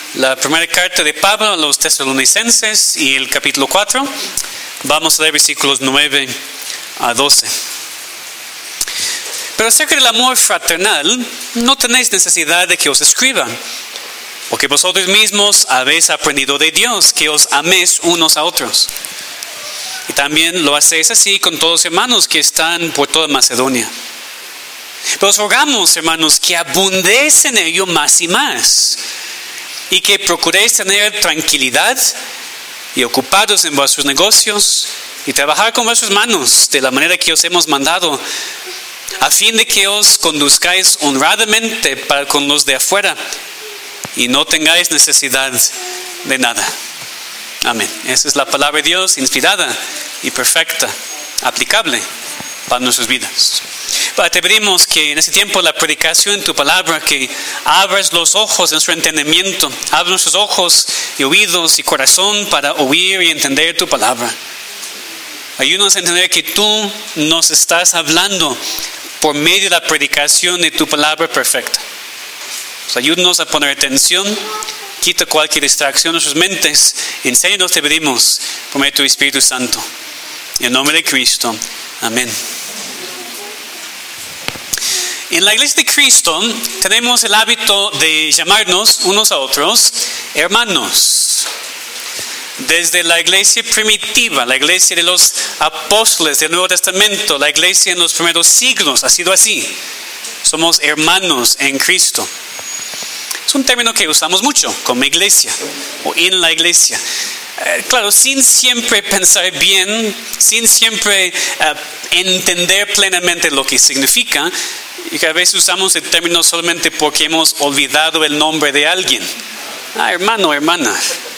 La primera carta de Pablo a los tesalonicenses y el capítulo 4. Vamos a leer versículos 9 a 12. Pero acerca del amor fraternal, no tenéis necesidad de que os escriba, porque vosotros mismos habéis aprendido de Dios, que os améis unos a otros. Y también lo hacéis así con todos los hermanos que están por toda Macedonia. Pero os rogamos, hermanos, que abundéis en ello más y más, y que procuréis tener tranquilidad y ocupados en vuestros negocios y trabajar con vuestras manos de la manera que os hemos mandado, a fin de que os conduzcáis honradamente para con los de afuera y no tengáis necesidad de nada. Amén. Esa es la palabra de Dios, inspirada y perfecta, aplicable para nuestras vidas. Te pedimos que en este tiempo la predicación en tu palabra, que abras los ojos de nuestro entendimiento, abras nuestros ojos y oídos y corazón para oír y entender tu palabra. Ayúdanos a entender que tú nos estás hablando por medio de la predicación de tu palabra perfecta. Ayúdanos a poner atención, quita cualquier distracción de nuestras mentes, enséñanos, te pedimos, por medio de tu Espíritu Santo. En el nombre de Cristo, amén. En la iglesia de Cristo tenemos el hábito de llamarnos unos a otros hermanos. Desde la iglesia primitiva, la iglesia de los apóstoles del Nuevo Testamento, la iglesia en los primeros siglos, ha sido así. Somos hermanos en Cristo. Es un término que usamos mucho, como iglesia o en la iglesia. Claro, sin siempre pensar bien, sin siempre entender plenamente lo que significa, y que a veces usamos el término solamente porque hemos olvidado el nombre de alguien. Hermano, hermana.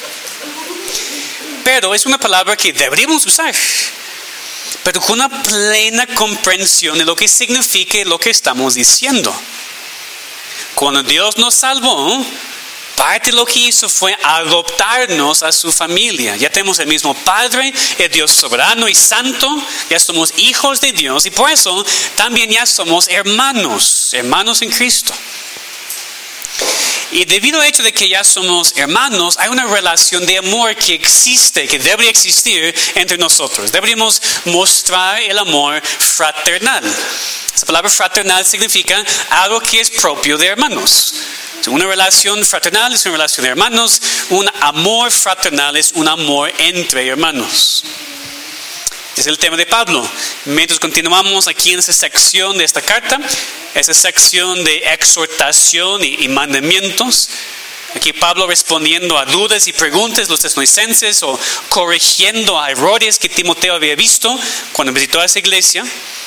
Pero es una palabra que deberíamos usar, pero con una plena comprensión de lo que significa y lo que estamos diciendo. Cuando Dios nos salvó, parte de lo que hizo fue adoptarnos a su familia. Ya tenemos el mismo Padre, el Dios soberano y santo. Ya somos hijos de Dios y por eso también ya somos hermanos en Cristo. Y debido al hecho de que ya somos hermanos, hay una relación de amor que existe, que debería existir entre nosotros. Deberíamos mostrar el amor fraternal. Esa palabra fraternal significa algo que es propio de hermanos. Una relación fraternal es una relación de hermanos. Un amor fraternal es un amor entre hermanos. Es el tema de Pablo. Mientras continuamos aquí en esa sección de esta carta, esa sección de exhortación y mandamientos, aquí Pablo respondiendo a dudas y preguntas de los tesalonicenses o corrigiendo a errores que Timoteo había visto cuando visitó a esa iglesia.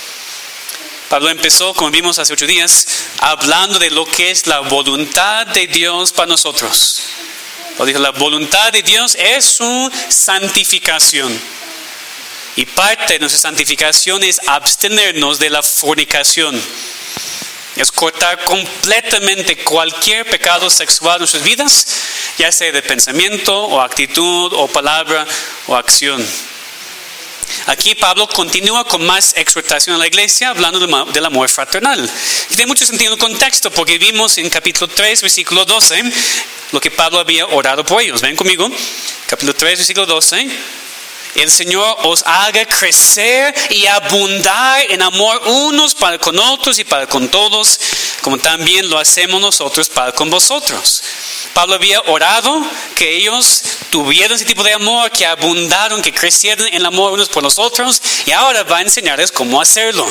Pablo empezó, como vimos hace 8 días, hablando de lo que es la voluntad de Dios para nosotros. Lo dijo, la voluntad de Dios es su santificación. Y parte de nuestra santificación es abstenernos de la fornicación. Es cortar completamente cualquier pecado sexual en nuestras vidas, ya sea de pensamiento o actitud o palabra o acción. Aquí Pablo continúa con más exhortación a la iglesia, hablando del amor fraternal. Y tiene mucho sentido en el contexto, porque vimos en capítulo 3, versículo 12, lo que Pablo había orado por ellos. Ven conmigo, capítulo 3, versículo 12. El Señor os haga crecer y abundar en amor unos para con otros y para con todos, como también lo hacemos nosotros para con vosotros. Pablo había orado que ellos tuvieran ese tipo de amor, que abundaron, que crecieran en el amor unos por los otros, y ahora va a enseñarles cómo hacerlo.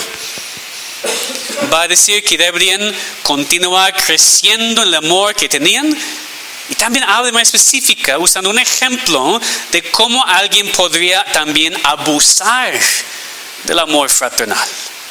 Va a decir que deberían continuar creciendo en el amor que tenían. Y también habla de manera específica, usando un ejemplo de cómo alguien podría también abusar del amor fraternal.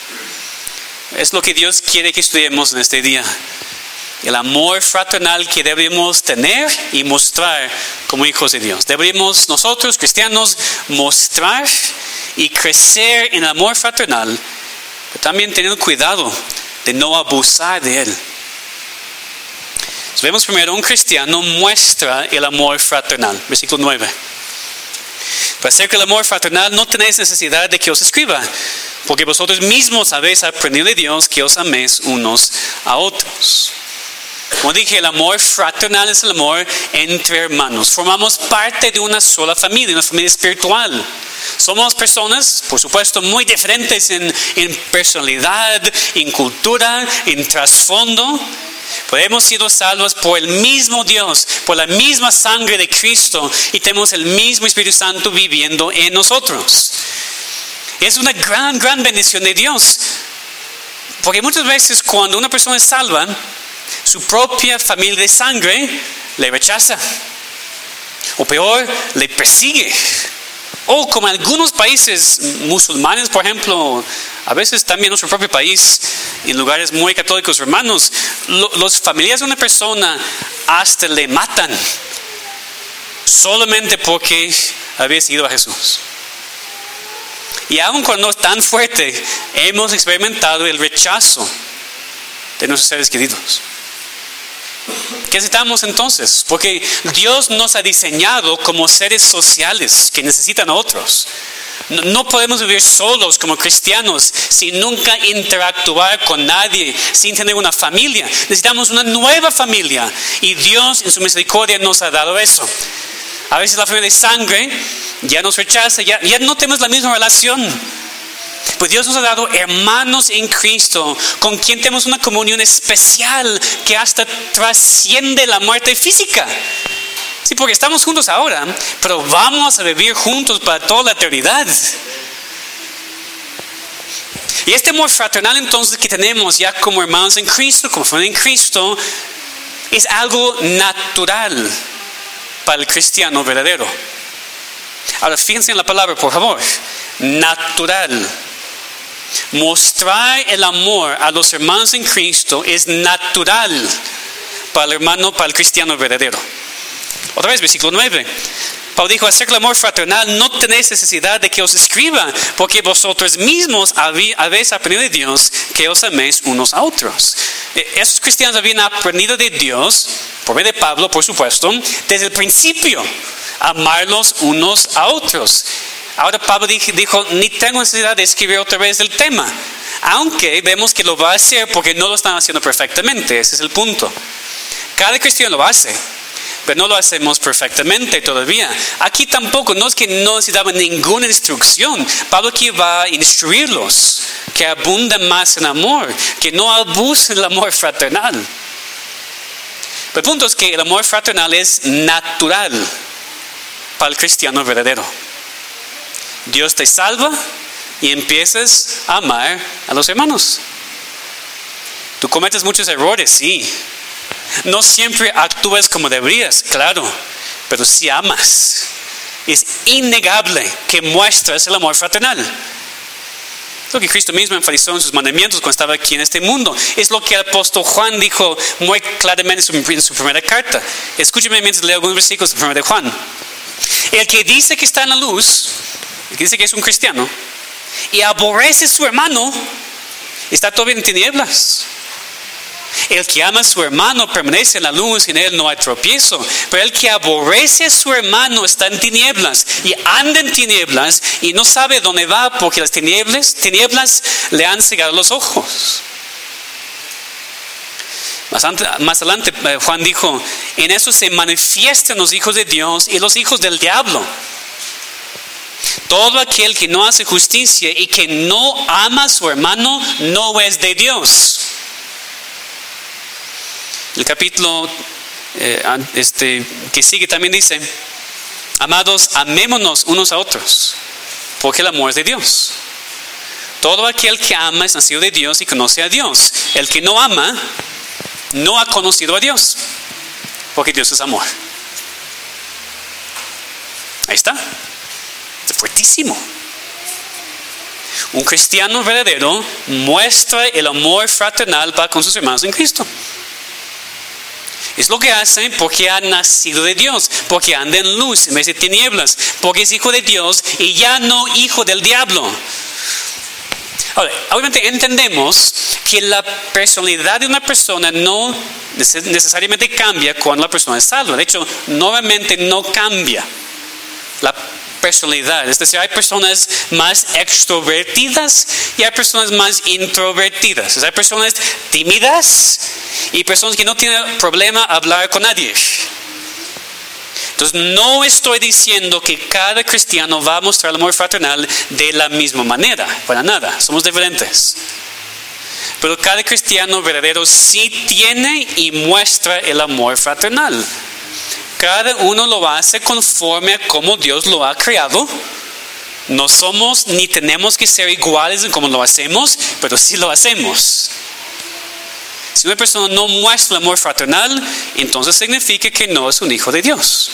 Es lo que Dios quiere que estudiemos en este día. El amor fraternal que debemos tener y mostrar como hijos de Dios. Deberíamos nosotros, cristianos, mostrar y crecer en el amor fraternal, pero también tener cuidado de no abusar de él. Vemos primero, un cristiano muestra el amor fraternal. Versículo 9. Para acerca del amor fraternal no tenéis necesidad de que os escriba, porque vosotros mismos habéis aprendido de Dios que os améis unos a otros. Como dije, el amor fraternal es el amor entre hermanos. Formamos parte de una sola familia, una familia espiritual. Somos personas, por supuesto, muy diferentes en personalidad, en cultura, en trasfondo. Pero hemos sido salvos por el mismo Dios, por la misma sangre de Cristo, y tenemos el mismo Espíritu Santo viviendo en nosotros. Es una gran bendición de Dios. Porque muchas veces cuando una persona es salva, su propia familia de sangre le rechaza. O peor, le persigue. O como en algunos países musulmanes, por ejemplo, a veces también en nuestro propio país, en lugares muy católicos, hermanos, los familiares de una persona hasta le matan solamente porque había seguido a Jesús. Y aun cuando es tan fuerte, hemos experimentado el rechazo de nuestros seres queridos. ¿Qué necesitamos entonces? Porque Dios nos ha diseñado como seres sociales que necesitan a otros. No podemos vivir solos como cristianos sin nunca interactuar con nadie, sin tener una familia. Necesitamos una nueva familia y Dios en su misericordia nos ha dado eso. A veces la familia de sangre ya nos rechaza, ya no tenemos la misma relación. Pues Dios nos ha dado hermanos en Cristo con quien tenemos una comunión especial que hasta trasciende la muerte física. Sí, porque estamos juntos ahora, pero vamos a vivir juntos para toda la eternidad. Y este amor fraternal entonces que tenemos ya como hermanos en Cristo, como familia en Cristo, es algo natural para el cristiano verdadero. Ahora fíjense en la palabra, por favor. Natural. Mostrar el amor a los hermanos en Cristo es natural para el hermano, para el cristiano verdadero. Otra vez, versículo 9. Pablo dijo, acerca del amor fraternal, no tenéis necesidad de que os escriba, porque vosotros mismos habéis aprendido de Dios que os améis unos a otros. Esos cristianos habían aprendido de Dios, por medio de Pablo, por supuesto, desde el principio, amarlos unos a otros. Ahora Pablo dijo, ni tengo necesidad de escribir otra vez el tema, aunque vemos que lo va a hacer porque no lo están haciendo perfectamente. Ese es el punto. Cada cristiano lo hace, pero no lo hacemos perfectamente todavía. Aquí tampoco, no es que no necesitaban ninguna instrucción. Pablo aquí va a instruirlos, que abundan más en amor, que no abusen del amor fraternal. Pero el punto es que el amor fraternal es natural para el cristiano verdadero. Dios te salva y empiezas a amar a los hermanos. Tú cometes muchos errores, sí. No siempre actúas como deberías, claro, pero sí amas. Es innegable que muestras el amor fraternal. Lo que Cristo mismo enfatizó en sus mandamientos cuando estaba aquí en este mundo. Es lo que el apóstol Juan dijo muy claramente en su primera carta. Escúcheme mientras leo algunos versículos de 1 de Juan. El que dice que está en la luz, el que dice que es un cristiano, y aborrece a su hermano, está todavía en tinieblas. El que ama a su hermano permanece en la luz y en él no hay tropiezo. Pero el que aborrece a su hermano está en tinieblas y anda en tinieblas y no sabe dónde va porque las tinieblas le han cegado los ojos. Más adelante Juan dijo, en eso se manifiestan los hijos de Dios y los hijos del diablo. Todo aquel que no hace justicia y que no ama a su hermano no es de Dios. El capítulo que sigue también dice, amados, amémonos unos a otros, porque el amor es de Dios. Todo aquel que ama es nacido de Dios y conoce a Dios. El que no ama no ha conocido a Dios, porque Dios es amor. Ahí está. Es fuertísimo. Un cristiano verdadero muestra el amor fraternal para con sus hermanos en Cristo. Es lo que hace porque ha nacido de Dios, porque anda en luz en vez de tinieblas, porque es hijo de Dios y ya no hijo del diablo. Ahora, obviamente entendemos que la personalidad de una persona no necesariamente cambia cuando la persona es salva. De hecho, normalmente no cambia. personalidad. Es decir, hay personas más extrovertidas y hay personas más introvertidas. Hay personas tímidas y personas que no tienen problema hablar con nadie. Entonces, no estoy diciendo que cada cristiano va a mostrar el amor fraternal de la misma manera. Para nada, somos diferentes. Pero cada cristiano verdadero sí tiene y muestra el amor fraternal. Cada uno lo hace conforme a cómo Dios lo ha creado. No somos ni tenemos que ser iguales en cómo lo hacemos, pero sí lo hacemos. Si una persona no muestra el amor fraternal, entonces significa que no es un hijo de Dios.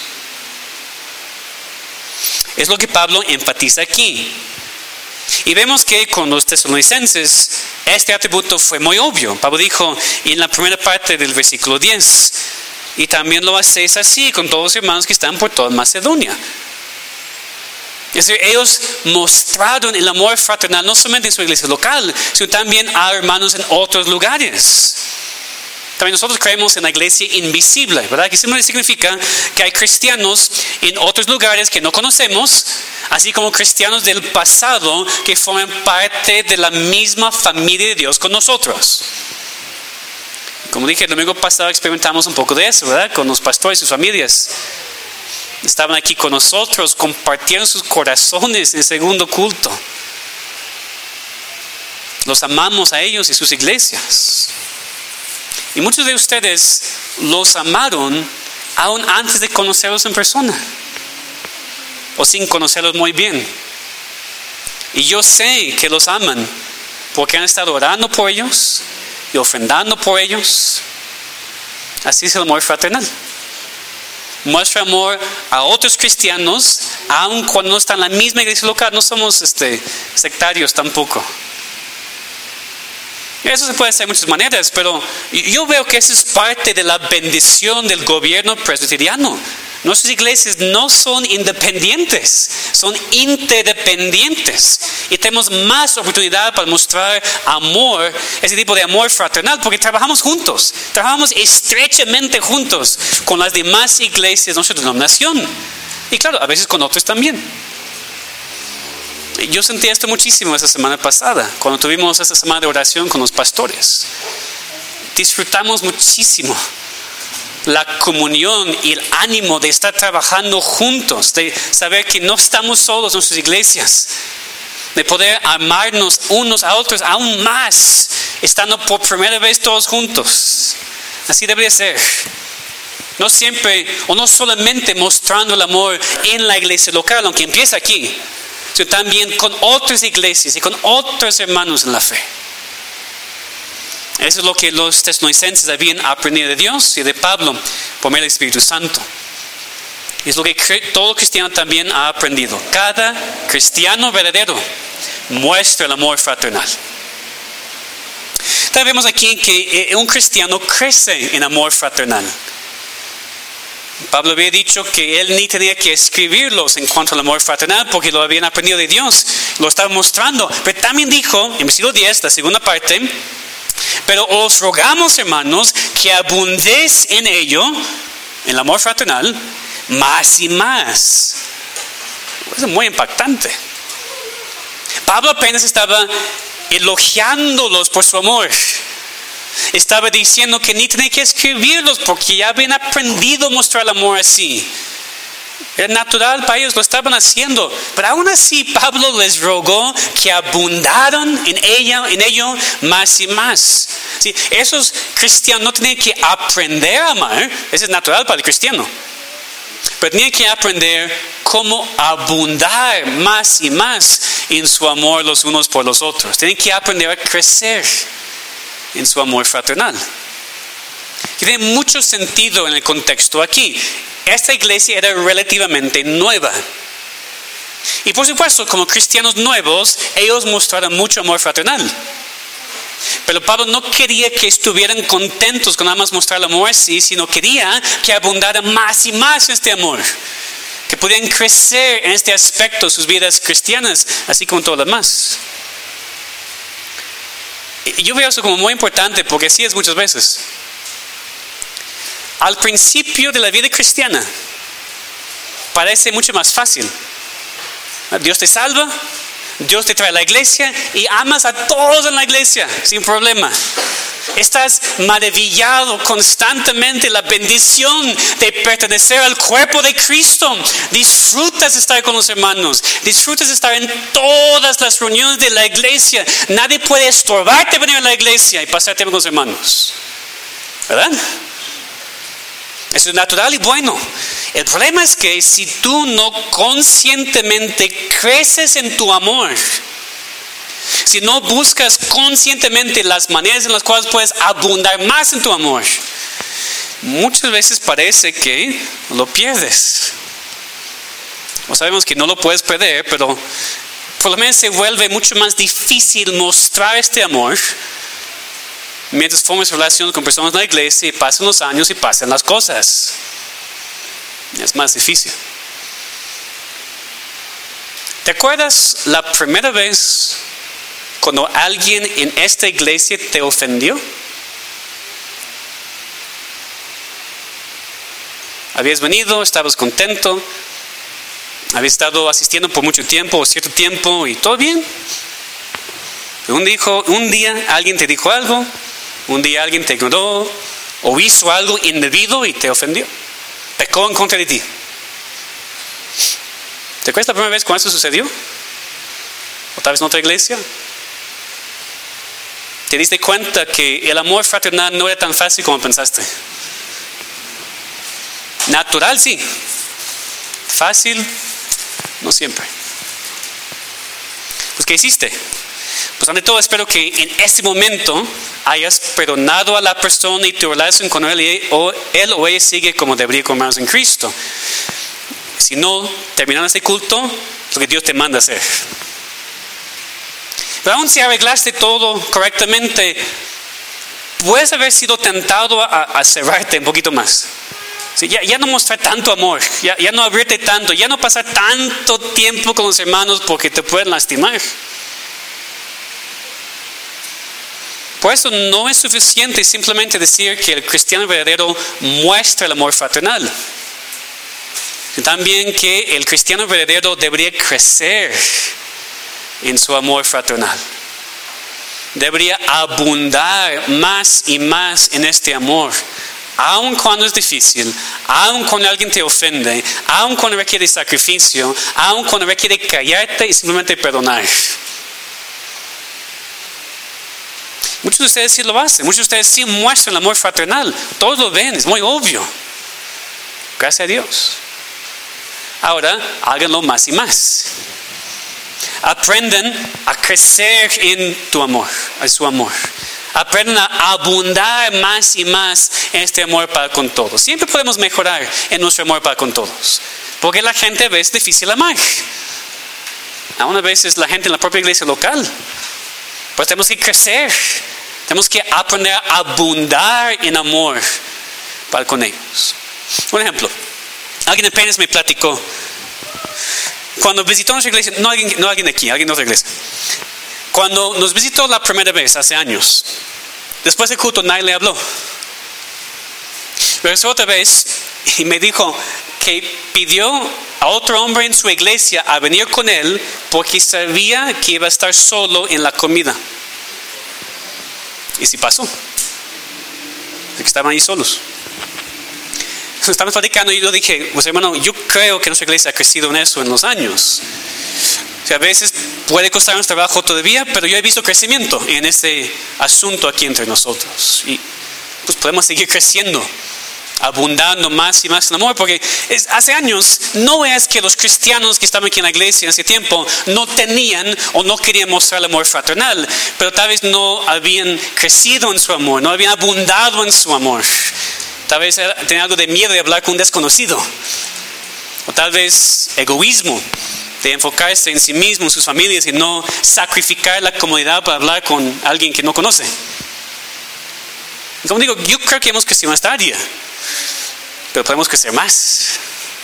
Es lo que Pablo enfatiza aquí. Y vemos que con los tesalonicenses este atributo fue muy obvio. Pablo dijo en la primera parte del versículo 10, y también lo hacéis así con todos los hermanos que están por toda Macedonia. Es decir, ellos mostraron el amor fraternal no solamente en su iglesia local, sino también a hermanos en otros lugares. También nosotros creemos en la iglesia invisible, ¿verdad? Que simplemente significa que hay cristianos en otros lugares que no conocemos, así como cristianos del pasado que forman parte de la misma familia de Dios con nosotros. Como dije, el domingo pasado experimentamos un poco de eso, ¿verdad? Con los pastores y sus familias. Estaban aquí con nosotros, compartieron sus corazones en el segundo culto. Los amamos a ellos y sus iglesias. Y muchos de ustedes los amaron aún antes de conocerlos en persona, o sin conocerlos muy bien. Y yo sé que los aman porque han estado orando por ellos y ofrendando por ellos. Así es el amor fraternal. Muestra amor a otros cristianos, aun cuando no están en la misma iglesia local. No somos sectarios tampoco. Eso se puede hacer de muchas maneras, pero yo veo que eso es parte de la bendición del gobierno presbiteriano. Nuestras iglesias no son independientes, son interdependientes. Y tenemos más oportunidad para mostrar amor, ese tipo de amor fraternal, porque trabajamos juntos, trabajamos estrechamente juntos con las demás iglesias de nuestra denominación. Y claro, a veces con otros también. Yo sentí esto muchísimo esa semana pasada, cuando tuvimos esa semana de oración con los pastores. Disfrutamos muchísimo la comunión y el ánimo de estar trabajando juntos, de saber que no estamos solos en nuestras iglesias, de poder amarnos unos a otros aún más, estando por primera vez todos juntos. Así debería ser. No siempre, o no solamente mostrando el amor en la iglesia local, aunque empieza aquí, sino también con otras iglesias y con otros hermanos en la fe. Eso es lo que los tesalonicenses habían aprendido de Dios y de Pablo por medio del Espíritu Santo. Es lo que todo cristiano también ha aprendido. Cada cristiano verdadero muestra el amor fraternal. También vemos aquí que un cristiano crece en amor fraternal. Pablo había dicho que él ni tenía que escribirlos en cuanto al amor fraternal porque lo habían aprendido de Dios, lo estaba mostrando. Pero también dijo, en versículo 10, la segunda parte, pero os rogamos, hermanos, que abundéis en ello, en el amor fraternal, más y más. Eso es muy impactante. Pablo apenas estaba elogiándolos por su amor. Estaba diciendo que ni tenía que escribirlos porque ya habían aprendido a mostrar el amor así. Era natural para ellos, lo estaban haciendo. Pero aún así Pablo les rogó que abundaran en ello más y más. ¿Sí? Esos cristianos no tenían que aprender a amar. Eso es natural para el cristiano. Pero tenían que aprender cómo abundar más y más en su amor los unos por los otros. Tienen que aprender a crecer en su amor fraternal. Que tiene mucho sentido en el contexto aquí. Esta iglesia era relativamente nueva. Y por supuesto, como cristianos nuevos, ellos mostraron mucho amor fraternal. Pero Pablo no quería que estuvieran contentos con nada más mostrar el amor así, sino quería que abundaran más y más en este amor. Que pudieran crecer en este aspecto sus vidas cristianas, así como todo lo demás. Yo veo eso como muy importante porque así es muchas veces. Al principio de la vida cristiana parece mucho más fácil. Dios te salva, Dios te trae a la iglesia y amas a todos en la iglesia sin problema. Estás maravillado constantemente la bendición de pertenecer al cuerpo de Cristo. Disfrutas de estar con los hermanos. Disfrutas de estar en todas las reuniones de la iglesia. Nadie puede estorbarte venir a la iglesia y pasar tiempo con los hermanos. ¿Verdad? Eso es natural y bueno. El problema es que si tú no conscientemente creces en tu amor, si no buscas conscientemente las maneras en las cuales puedes abundar más en tu amor, muchas veces parece que lo pierdes. O sabemos que no lo puedes perder, pero por lo menos se vuelve mucho más difícil mostrar este amor mientras formas relaciones con personas en la iglesia y pasan los años y pasan las cosas. Es más difícil. ¿Te acuerdas la primera vez cuando alguien en esta iglesia te ofendió? Habías venido, estabas contento, habías estado asistiendo por mucho tiempo o cierto tiempo y todo bien. Pero un día alguien te dijo algo, un día alguien te ignoró o hizo algo indebido y te ofendió. Pecó en contra de ti. ¿Te acuerdas la primera vez cuando eso sucedió? ¿O tal vez en otra iglesia? ¿Te diste cuenta que el amor fraternal no era tan fácil como pensaste? Natural sí. Fácil, no siempre. Pues ¿qué hiciste? Pues ante todo espero que en este momento hayas perdonado a la persona y tu relación con él o ella sigue como debería con hermanos en Cristo. Si no, terminando este culto, lo que Dios te manda hacer. Pero aún si arreglaste todo correctamente, puedes haber sido tentado a cerrarte un poquito más. ¿Sí? Ya no mostrar tanto amor, ya no abrirte tanto, ya no pasar tanto tiempo con los hermanos porque te pueden lastimar. Por eso no es suficiente simplemente decir que el cristiano verdadero muestra el amor fraternal. También que el cristiano verdadero debería crecer en su amor fraternal. Debería abundar más y más en este amor. Aun cuando es difícil, aun cuando alguien te ofende, aun cuando requiere sacrificio, aun cuando requiere callarte y simplemente perdonar. Muchos de ustedes sí lo hacen, muchos de ustedes sí muestran el amor fraternal, todos lo ven, es muy obvio. Gracias a Dios. Ahora, háganlo más y más. Aprendan a crecer en tu amor, en su amor. Aprendan a abundar más y más en este amor para con todos. Siempre podemos mejorar en nuestro amor para con todos. Porque la gente a veces es difícil amar. Aún a veces la gente en la propia iglesia local. Pues tenemos que crecer. Tenemos que aprender a abundar en amor para con ellos. Un ejemplo. Alguien apenas me platicó. Cuando visitó nuestra iglesia, no alguien de aquí, alguien de otra iglesia. Cuando nos visitó la primera vez, hace años, después del culto nadie le habló. Regresó otra vez y me dijo que pidió a otro hombre en su iglesia a venir con él porque sabía que iba a estar solo en la comida. Y sí pasó. Que estaban ahí solos. Estamos platicando y yo dije, pues hermano, yo creo que nuestra iglesia ha crecido en eso en los años. O sea, a veces puede costarnos trabajo todavía, pero yo he visto crecimiento en este asunto aquí entre nosotros. Y pues podemos seguir creciendo, abundando más y más en amor, porque hace años no es que los cristianos que estaban aquí en la iglesia en ese tiempo no tenían o no querían mostrar el amor fraternal, pero tal vez no habían crecido en su amor, no habían abundado en su amor. Tal vez tenían algo de miedo de hablar con un desconocido, o tal vez egoísmo de enfocarse en sí mismo, en sus familias y no sacrificar la comodidad para hablar con alguien que no conoce. Como digo, yo creo que hemos crecido en esta área, pero podemos crecer más.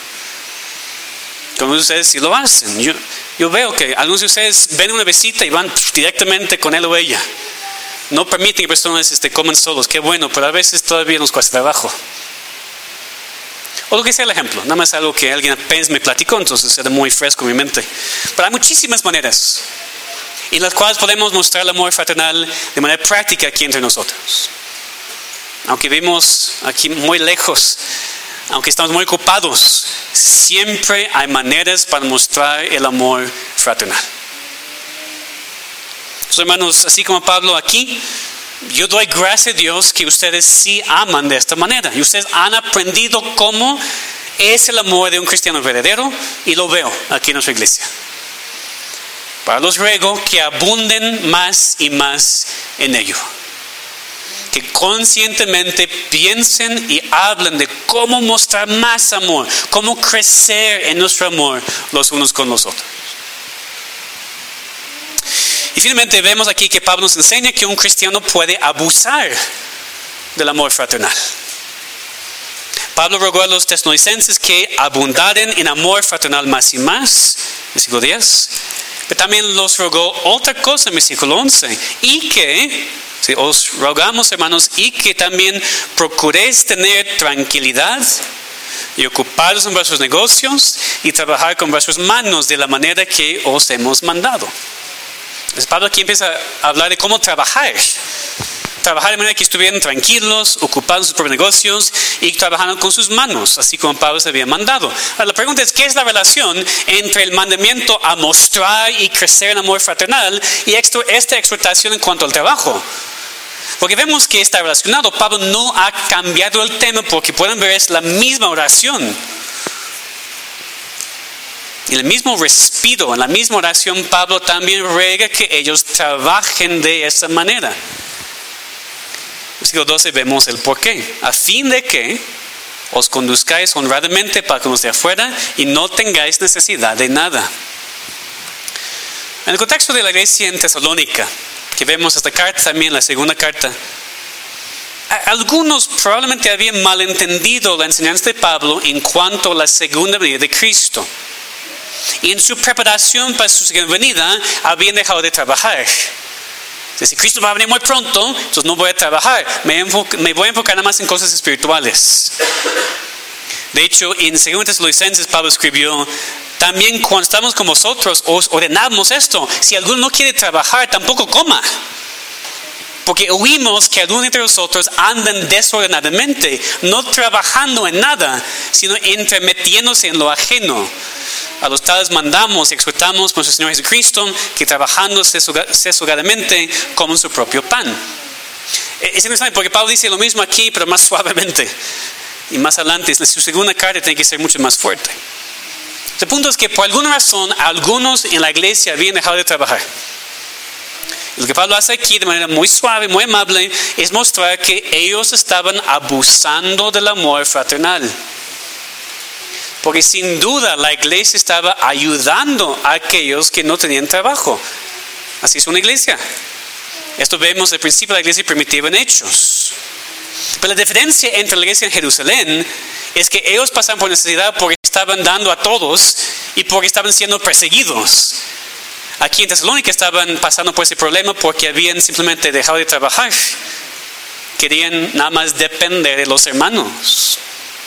Como ustedes sí lo hacen. Yo veo que algunos de ustedes ven una visita y van directamente con él o ella. No permiten que personas coman solos, qué bueno, pero a veces todavía nos cuesta trabajo. O lo que sea el ejemplo. Nada más algo que alguien apenas me platicó, entonces era muy fresco en mi mente. Pero hay muchísimas maneras en las cuales podemos mostrar el amor fraternal de manera práctica aquí entre nosotros. Aunque vivimos aquí muy lejos, aunque estamos muy ocupados, siempre hay maneras para mostrar el amor fraternal. Entonces, hermanos, así como Pablo aquí, yo doy gracias a Dios que ustedes sí aman de esta manera. Y ustedes han aprendido cómo es el amor de un cristiano verdadero, y lo veo aquí en nuestra iglesia. Para los ruego que abunden más y más en ello. Que conscientemente piensen y hablen de cómo mostrar más amor, cómo crecer en nuestro amor los unos con los otros. Y finalmente vemos aquí que Pablo nos enseña que un cristiano puede abusar del amor fraternal. Pablo rogó a los tesalonicenses que abundaren en amor fraternal más y más, versículo 10. Pero también los rogó otra cosa en versículo 11, y que, si os rogamos, hermanos, y que también procuréis tener tranquilidad y ocuparos en vuestros negocios y trabajar con vuestras manos de la manera que os hemos mandado. Entonces Pablo aquí empieza a hablar de cómo trabajar de manera que estuvieran tranquilos, ocupados en sus propios negocios y trabajando con sus manos, así como Pablo se había mandado. Ahora, la pregunta es, ¿qué es la relación entre el mandamiento a mostrar y crecer en amor fraternal y esta exhortación en cuanto al trabajo? Porque vemos que está relacionado. Pablo no ha cambiado el tema, porque pueden ver es la misma oración. En el mismo respiro, en la misma oración, Pablo también ruega que ellos trabajen de esa manera. Versículo 12 vemos el porqué. A fin de que os conduzcáis honradamente para con los de afuera y no tengáis necesidad de nada. En el contexto de la iglesia en Tesalónica, que vemos esta carta también, la segunda carta, algunos probablemente habían malentendido la enseñanza de Pablo en cuanto a la segunda venida de Cristo. Y en su preparación para su segunda venida, habían dejado de trabajar. Si Cristo va a venir muy pronto, entonces no voy a trabajar, me voy a enfocar nada más en cosas espirituales. De hecho, en 2 Tesalonicenses, Pablo escribió, también cuando estamos con vosotros, os ordenamos esto: si alguno no quiere trabajar, tampoco coma. Porque oímos que algunos entre nosotros andan desordenadamente, no trabajando en nada, sino entremetiéndose en lo ajeno. A los tales mandamos y exhortamos por nuestro Señor Jesucristo que trabajando sesugadamente coman su propio pan. Es interesante porque Pablo dice lo mismo aquí, pero más suavemente. Y más adelante, su segunda carta tiene que ser mucho más fuerte. El punto es que por alguna razón, algunos en la iglesia habían dejado de trabajar. Lo que Pablo hace aquí de manera muy suave, muy amable, es mostrar que ellos estaban abusando del amor fraternal. Porque sin duda la iglesia estaba ayudando a aquellos que no tenían trabajo. Así es una iglesia. Esto vemos al principio de la iglesia primitiva en Hechos. Pero la diferencia entre la iglesia en Jerusalén es que ellos pasaban por necesidad porque estaban dando a todos y porque estaban siendo perseguidos. Aquí en Tesalónica estaban pasando por ese problema porque habían simplemente dejado de trabajar. Querían nada más depender de los hermanos.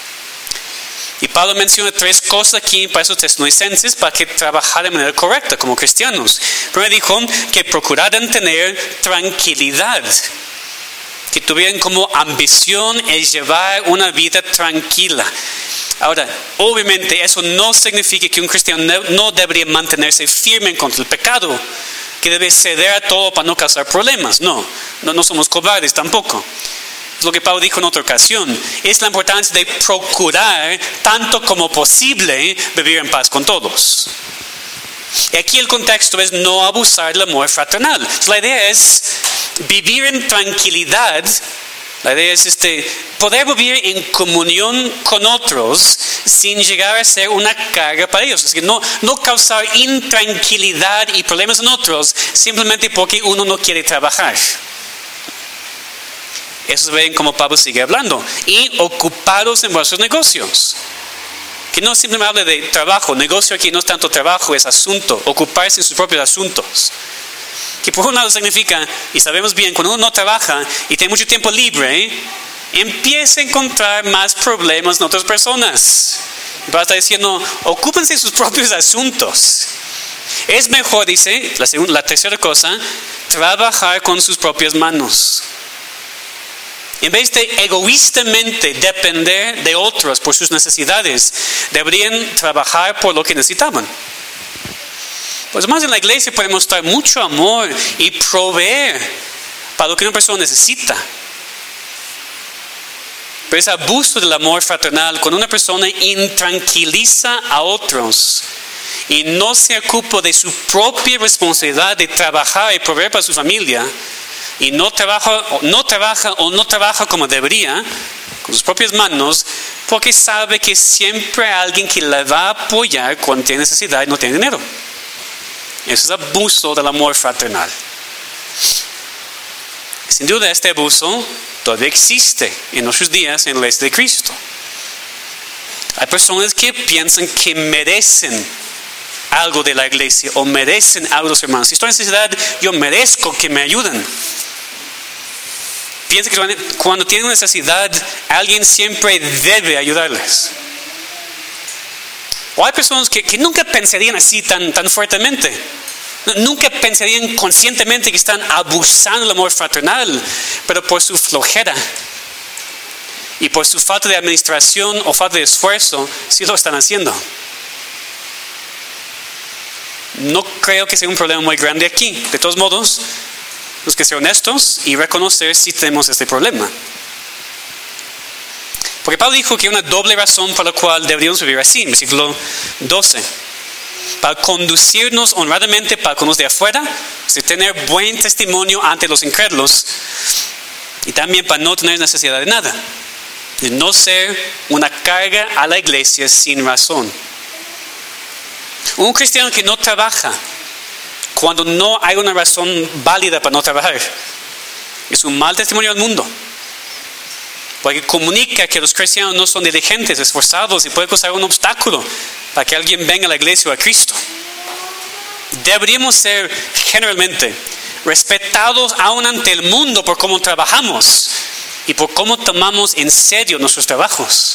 Y Pablo menciona 3 cosas aquí para esos tesalonicenses para que trabajaran de manera correcta como cristianos. Primero dijo que procuraran tener tranquilidad, que tuvieran como ambición el llevar una vida tranquila. Ahora, obviamente eso no significa que un cristiano no debería mantenerse firme contra el pecado, que debe ceder a todo para no causar problemas. No somos cobardes tampoco. Es lo que Pablo dijo en otra ocasión. Es la importancia de procurar, tanto como posible, vivir en paz con todos. Y aquí el contexto es no abusar del amor fraternal. La idea es vivir en tranquilidad. La idea es poder vivir en comunión con otros sin llegar a ser una carga para ellos. Es decir, no causar intranquilidad y problemas en otros simplemente porque uno no quiere trabajar. Eso ven como Pablo sigue hablando. Y ocupados en vuestros negocios. Que no simplemente habla de trabajo. Negocio aquí no es tanto trabajo, es asunto. Ocuparse en sus propios asuntos. Que por un lado significa, y sabemos bien, cuando uno no trabaja y tiene mucho tiempo libre, empieza a encontrar más problemas en otras personas. Va a estar diciendo, ocúpense de sus propios asuntos. Es mejor, dice, la tercera cosa, trabajar con sus propias manos. En vez de egoístamente depender de otros por sus necesidades, deberían trabajar por lo que necesitaban. Pues más en la iglesia podemos mostrar mucho amor y proveer para lo que una persona necesita. Pero ese abuso del amor fraternal, cuando una persona intranquiliza a otros y no se ocupa de su propia responsabilidad de trabajar y proveer para su familia, y no trabaja como debería, con sus propias manos, porque sabe que siempre hay alguien que le va a apoyar cuando tiene necesidad y no tiene dinero. Eso es abuso del amor fraternal. Sin duda, este abuso todavía existe en nuestros días en la iglesia de Cristo. Hay personas que piensan que merecen algo de la iglesia o merecen algo de los hermanos. Si estoy en necesidad, yo merezco que me ayuden. Piensa que cuando tienen una necesidad, alguien siempre debe ayudarles. O hay personas que nunca pensarían así tan fuertemente. Nunca pensarían conscientemente que están abusando del amor fraternal, pero por su flojera y por su falta de administración o falta de esfuerzo, sí lo están haciendo. No creo que sea un problema muy grande aquí. De todos modos, tenemos que ser honestos y reconocer si tenemos este problema. Porque Pablo dijo que hay una doble razón por la cual deberíamos vivir así, en versículo 12. Para conducirnos honradamente para con los de afuera, tener buen testimonio ante los incrédulos, y también para no tener necesidad de nada, de no ser una carga a la iglesia sin razón. Un cristiano que no trabaja cuando no hay una razón válida para no trabajar es un mal testimonio al mundo, porque comunica que los cristianos no son diligentes, esforzados, y puede causar un obstáculo para que alguien venga a la iglesia o a Cristo. Deberíamos ser generalmente respetados aún ante el mundo por cómo trabajamos y por cómo tomamos en serio nuestros trabajos.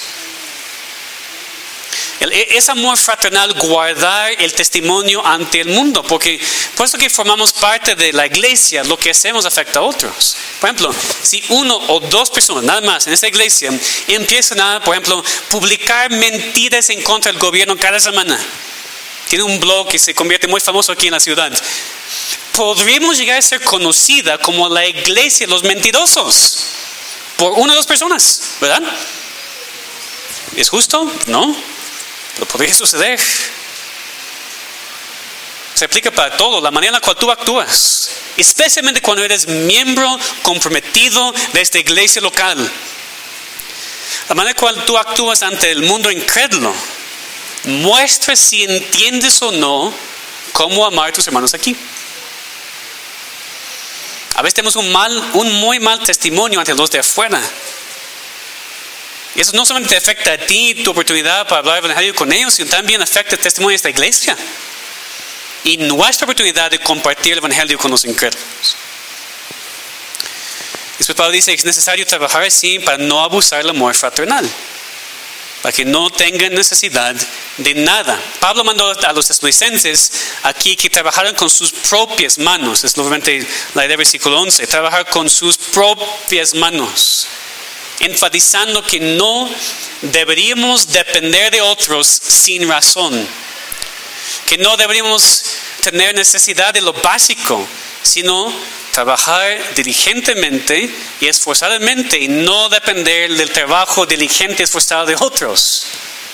Es amor fraternal guardar el testimonio ante el mundo, porque puesto que formamos parte de la iglesia, lo que hacemos afecta a otros. Por ejemplo, si uno o dos personas nada más en esa iglesia empiezan a, por ejemplo, publicar mentiras en contra del gobierno cada semana, tiene un blog que se convierte muy famoso aquí en la ciudad, podríamos llegar a ser conocida como la iglesia de los mentirosos por una o dos personas, ¿verdad? ¿Es justo? No. Pero podría suceder. Se aplica para todo, la manera en la cual tú actúas, especialmente cuando eres miembro comprometido de esta iglesia local. La manera en la cual tú actúas ante el mundo incrédulo muestra si entiendes o no cómo amar a tus hermanos aquí. A veces tenemos un muy mal testimonio ante los de afuera. Y eso no solamente afecta a ti, tu oportunidad para hablar el evangelio con ellos, sino también afecta el testimonio de esta iglesia y nuestra oportunidad de compartir el evangelio con los incrédulos. Después Pablo dice que es necesario trabajar así para no abusar del amor fraternal, para que no tengan necesidad de nada. Pablo mandó a los tesalonicenses aquí que trabajaran con sus propias manos. Es obviamente la idea del versículo 11, trabajar con sus propias manos, enfatizando que no deberíamos depender de otros sin razón, que no deberíamos tener necesidad de lo básico, sino trabajar diligentemente y esforzadamente y no depender del trabajo diligente y esforzado de otros.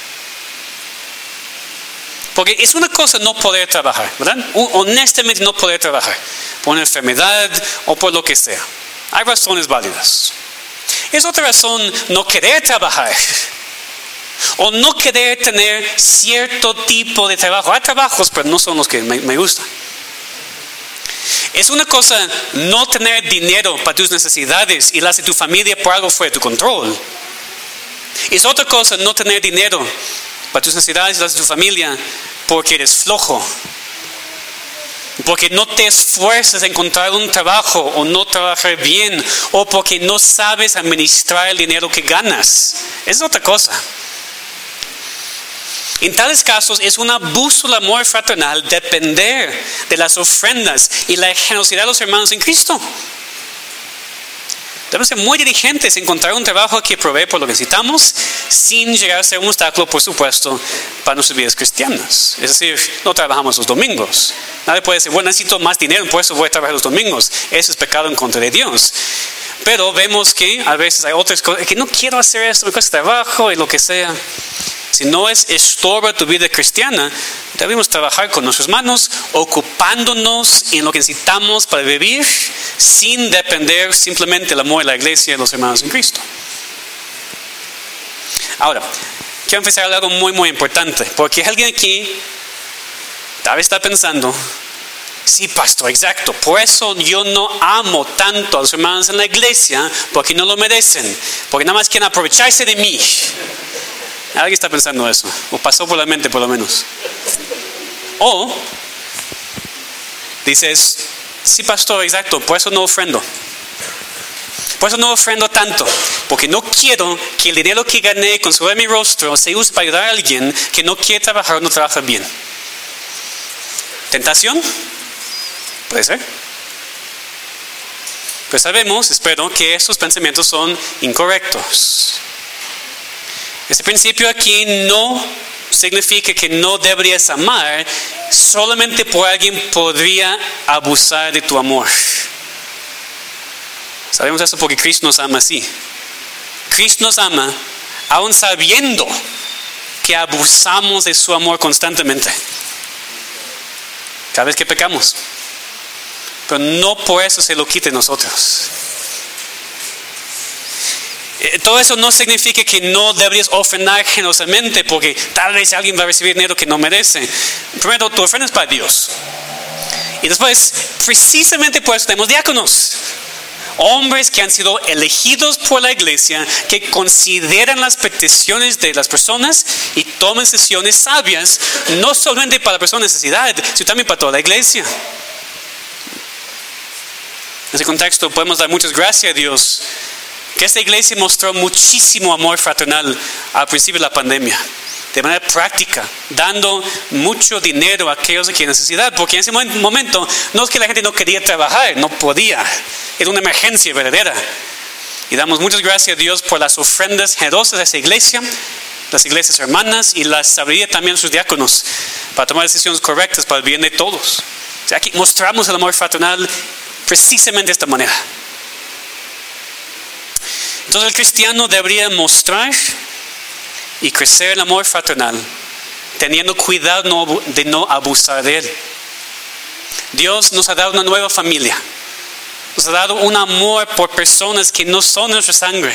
Porque es una cosa no poder trabajar, ¿verdad? Honestamente no poder trabajar por una enfermedad o por lo que sea. Hay razones válidas. Es otra razón no querer trabajar o no querer tener cierto tipo de trabajo. Hay trabajos, pero no son los que me gustan. Es una cosa no tener dinero para tus necesidades y las de tu familia por algo fuera de tu control. Es otra cosa no tener dinero para tus necesidades y las de tu familia porque eres flojo. porque no te esfuerzas en encontrar un trabajo o no trabajar bien, o porque no sabes administrar el dinero que ganas. Es otra cosa. En tales casos es un abuso del amor fraternal depender de las ofrendas y la generosidad de los hermanos en Cristo. Debemos ser muy diligentes en encontrar un trabajo que provee por lo que necesitamos, sin llegar a ser un obstáculo, por supuesto, para nuestras vidas cristianas. Es decir, no trabajamos los domingos. Nadie puede decir, bueno, necesito más dinero, por eso voy a trabajar los domingos. Eso es pecado en contra de Dios. Pero vemos que a veces hay otras cosas, que no quiero hacer esto, me cuesta trabajo y lo que sea. Si no es estorba tu vida cristiana, debemos trabajar con nuestras manos, ocupándonos en lo que necesitamos para vivir, sin depender simplemente del amor de la iglesia y de los hermanos en Cristo. Ahora, quiero empezar a algo muy, muy importante, porque alguien aquí tal vez está pensando, sí, pastor, exacto, por eso yo no amo tanto a los hermanos en la iglesia, porque no lo merecen, porque nada más quieren aprovecharse de mí. Alguien está pensando eso, o pasó por la mente por lo menos. O dices, sí, pastor, exacto, por eso no ofrendo. Por eso no ofrendo tanto, porque no quiero que el dinero que gané con sudor de mi rostro se use para ayudar a alguien que no quiere trabajar o no trabaja bien. ¿Tentación? Puede ser. Pero sabemos, espero, que estos pensamientos son incorrectos. Ese principio aquí no significa que no deberías amar, solamente por alguien podría abusar de tu amor. Sabemos eso porque Cristo nos ama así. Cristo nos ama aún sabiendo que abusamos de su amor constantemente. Cada vez que pecamos. Pero no por eso se lo quite de nosotros. Todo eso no significa que no deberías ofrendar generosamente, porque tal vez alguien va a recibir dinero que no merece. Primero, tu ofrenda es para Dios. Y después, precisamente por eso tenemos diáconos. Hombres que han sido elegidos por la iglesia, que consideran las peticiones de las personas y toman decisiones sabias, no solamente para la persona en necesidad, sino también para toda la iglesia. En ese contexto podemos dar muchas gracias a Dios que esta iglesia mostró muchísimo amor fraternal al principio de la pandemia, de manera práctica, dando mucho dinero a aquellos que tienen necesidad, porque en ese momento no es que la gente no quería trabajar, no podía, era una emergencia verdadera. Y damos muchas gracias a Dios por las ofrendas generosas de esa iglesia, las iglesias hermanas, y la sabiduría también de sus diáconos para tomar decisiones correctas para el bien de todos. O sea, aquí mostramos el amor fraternal precisamente de esta manera. Entonces el cristiano debería mostrar y crecer el amor fraternal, teniendo cuidado de no abusar de él. Dios nos ha dado una nueva familia, nos ha dado un amor por personas que no son nuestra sangre.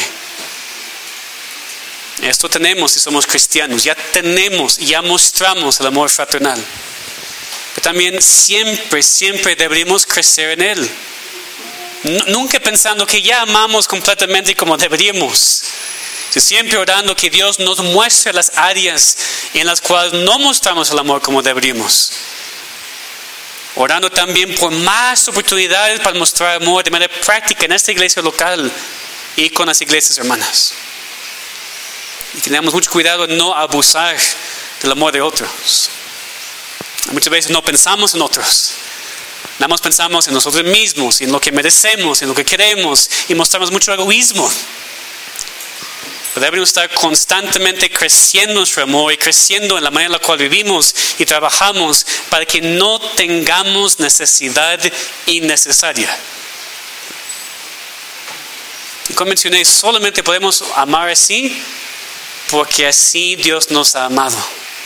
Esto tenemos si somos cristianos, ya mostramos el amor fraternal. Pero también siempre deberíamos crecer en él. Nunca pensando que ya amamos completamente como deberíamos. Siempre orando que Dios nos muestre las áreas en las cuales no mostramos el amor como deberíamos. Orando también por más oportunidades para mostrar amor de manera práctica en esta iglesia local y con las iglesias hermanas. Y tenemos mucho cuidado de no abusar del amor de otros. Muchas veces no pensamos en otros. Nada más pensamos en nosotros mismos, en lo que merecemos, en lo que queremos, y mostramos mucho egoísmo. Pero debemos estar constantemente creciendo nuestro amor y creciendo en la manera en la cual vivimos y trabajamos para que no tengamos necesidad innecesaria. Y como mencioné, solamente podemos amar así porque así Dios nos ha amado.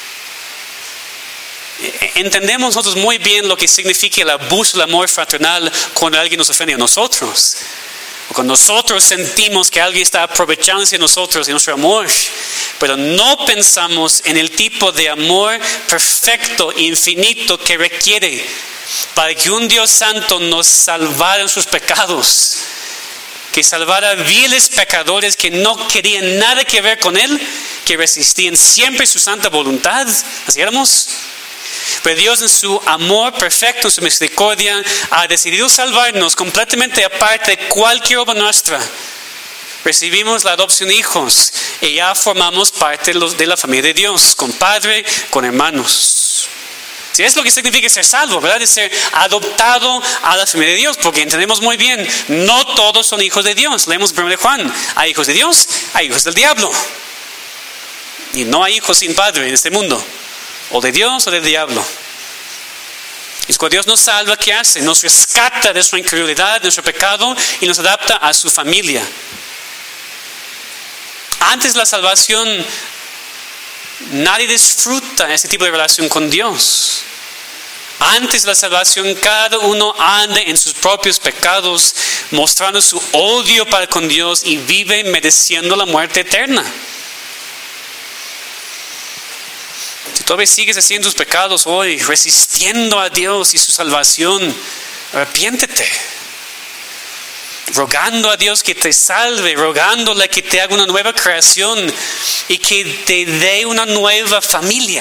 Entendemos nosotros muy bien lo que significa el abuso del amor fraternal cuando alguien nos ofende a nosotros. O cuando nosotros sentimos que alguien está aprovechándose de nosotros y nuestro amor. Pero no pensamos en el tipo de amor perfecto, infinito que requiere para que un Dios santo nos salvara de sus pecados. Que salvara a viles pecadores que no querían nada que ver con Él, que resistían siempre su santa voluntad. ¿Así éramos? Pero Dios en su amor perfecto, en su misericordia, ha decidido salvarnos completamente aparte de cualquier obra nuestra. Recibimos la adopción de hijos y ya formamos parte de la familia de Dios, con padre, con hermanos. Si es lo que significa ser salvo, ¿verdad? De ser adoptado a la familia de Dios, porque entendemos muy bien, no todos son hijos de Dios. Leemos 1 Juan, hay hijos de Dios, hay hijos del diablo. Y no hay hijos sin padre en este mundo, o de Dios o del diablo. Y cuando Dios nos salva, ¿qué hace? Nos rescata de nuestra incredulidad, de nuestro pecado y nos adapta a su familia. Antes de la salvación, nadie disfruta ese tipo de relación con Dios. Antes de la salvación, cada uno anda en sus propios pecados, mostrando su odio para con Dios y vive mereciendo la muerte eterna. Si todavía sigues haciendo tus pecados hoy, resistiendo a Dios y su salvación, arrepiéntete. Rogando a Dios que te salve, rogándole que te haga una nueva creación y que te dé una nueva familia.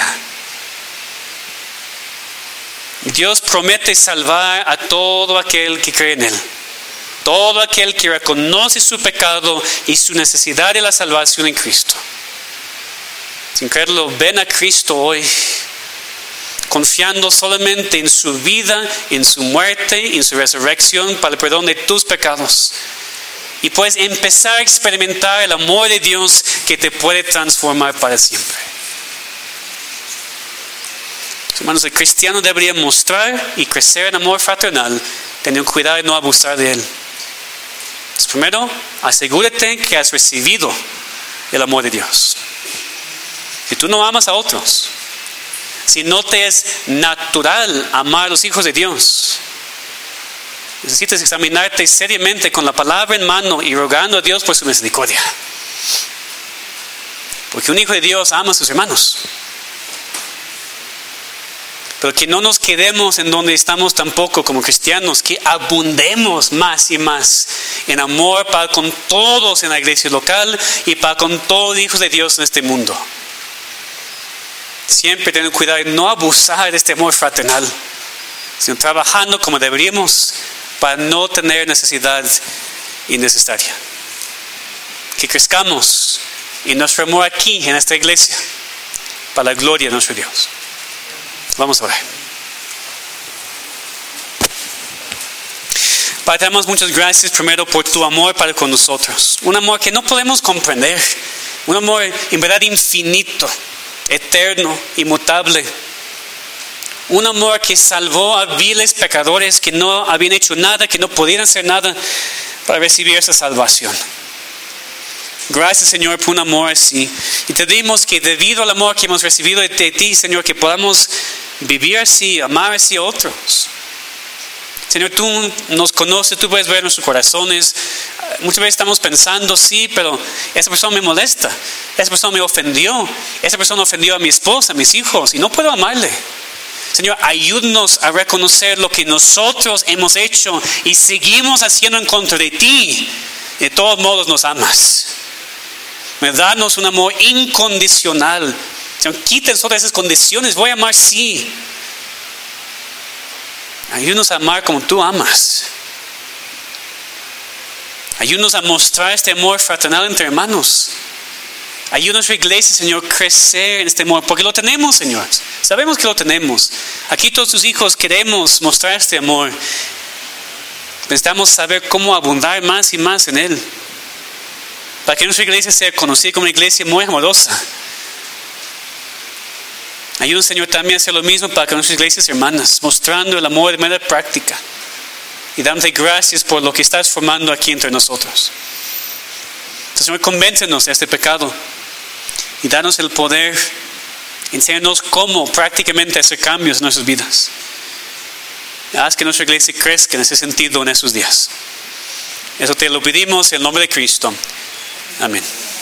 Dios promete salvar a todo aquel que cree en Él. Todo aquel que reconoce su pecado y su necesidad de la salvación en Cristo. Sin creerlo, ven a Cristo hoy, confiando solamente en su vida, en su muerte, en su resurrección para el perdón de tus pecados. Y puedes empezar a experimentar el amor de Dios que te puede transformar para siempre. Hermanos, el cristiano debería mostrar y crecer en amor fraternal, teniendo cuidado de no abusar de él. Entonces, primero, asegúrate que has recibido el amor de Dios. Si tú no amas a otros, si no te es natural amar a los hijos de Dios, necesitas examinarte seriamente con la palabra en mano y rogando a Dios por su misericordia. Porque un hijo de Dios ama a sus hermanos. Pero que no nos quedemos en donde estamos tampoco como cristianos, que abundemos más y más en amor para con todos en la iglesia local y para con todos los hijos de Dios en este mundo. Siempre tener cuidado de no abusar de este amor fraternal, sino trabajando como deberíamos para no tener necesidad innecesaria. Que crezcamos en nuestro amor aquí en esta iglesia para la gloria de nuestro Dios. Vamos a orar. Padre, te damos muchas gracias primero por tu amor para con nosotros. Un amor que no podemos comprender. Un amor en verdad infinito, eterno, inmutable. Un amor que salvó a viles pecadores que no habían hecho nada, que no podían hacer nada para recibir esa salvación. Gracias, Señor, por un amor así. Y te pedimos que debido al amor que hemos recibido de ti, Señor, que podamos vivir así, amar así a otros. Señor, tú nos conoces, tú puedes ver nuestros corazones. Muchas veces estamos pensando, sí, pero esa persona me molesta, esa persona me ofendió, esa persona ofendió a mi esposa, a mis hijos, y no puedo amarle. Señor, ayúdanos a reconocer lo que nosotros hemos hecho y seguimos haciendo en contra de ti. De todos modos nos amas. Danos un amor incondicional. Señor, quítanos todas esas condiciones. Voy a amar, sí. Ayúdanos a amar como tú amas. Ayúdanos a mostrar este amor fraternal entre hermanos. Ayúdanos a nuestra iglesia, Señor, a crecer en este amor. Porque lo tenemos, Señor. Sabemos que lo tenemos. Aquí todos tus hijos queremos mostrar este amor. Necesitamos saber cómo abundar más y más en él. Para que nuestra iglesia sea conocida como una iglesia muy amorosa. Ayúdanos, Señor, también a hacer lo mismo para que nuestras iglesias hermanas, mostrando el amor de manera práctica. Y dándote gracias por lo que estás formando aquí entre nosotros. Entonces, Señor, convéncenos de este pecado. Y danos el poder, enséñanos cómo prácticamente hacer cambios en nuestras vidas. Haz que nuestra iglesia crezca en ese sentido en esos días. Eso te lo pedimos en el nombre de Cristo. Amén.